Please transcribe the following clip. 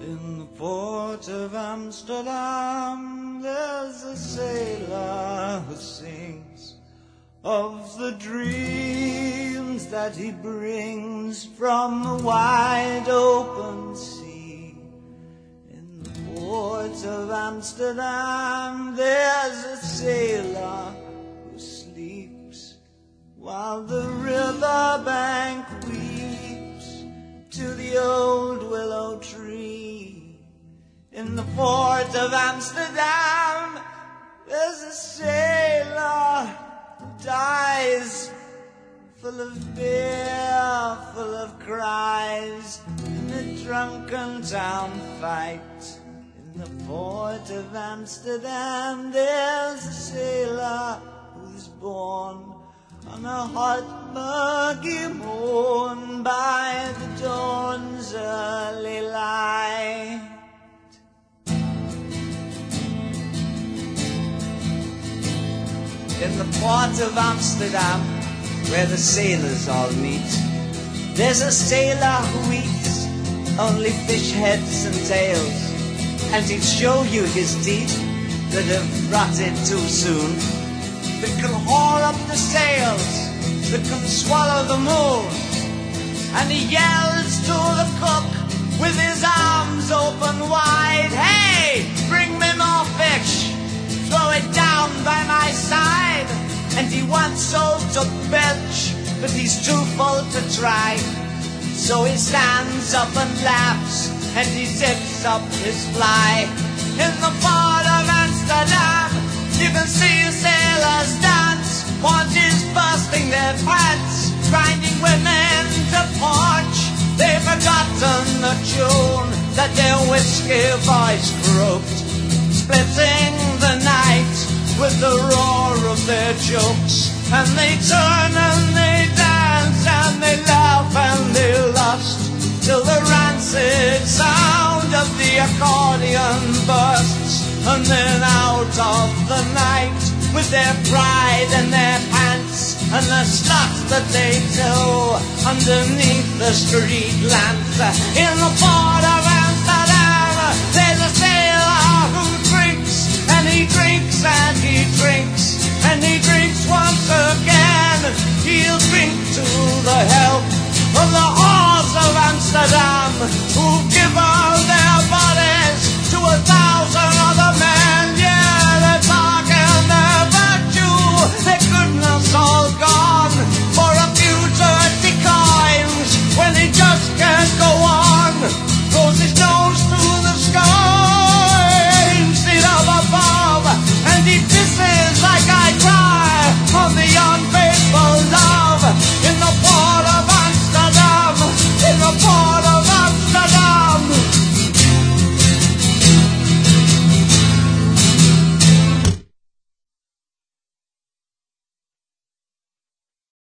In the port of Amsterdam, there's a sailor who sings of the dreams that he brings from the wide open sea. In the port of Amsterdam, there's a sailor who sleeps while the riverbank weeps to the old willow tree. In the port of Amsterdam, there's a sailor who dies, full of beer, full of cries, in a drunken town fight. In the port of Amsterdam, there's a sailor who's born on a hot muggy morn by the dawn's early light. In the port of Amsterdam, where the sailors all meet, there's a sailor who eats only fish heads and tails, and he'll show you his teeth that have rotted too soon, that can haul up the sails, that can swallow the moon. And he yells to the cook with his arms open wide, "Hey, bring me more fish, throw it down by my side." And he wants so to belch, but he's too full to try. So he stands up and laughs, and he zips up his fly. In the port of Amsterdam, you can see sailors dance, paunches bursting their pants, grinding women to porch. They've forgotten the tune that their whiskey voice croaked, splitting the night with the roar of their jokes. And they turn and they dance and they laugh and they lust, till the rancid sound of the accordion bursts. And then out of the night, with their pride and their pants, and the sluts that they tow underneath the street lamps, in the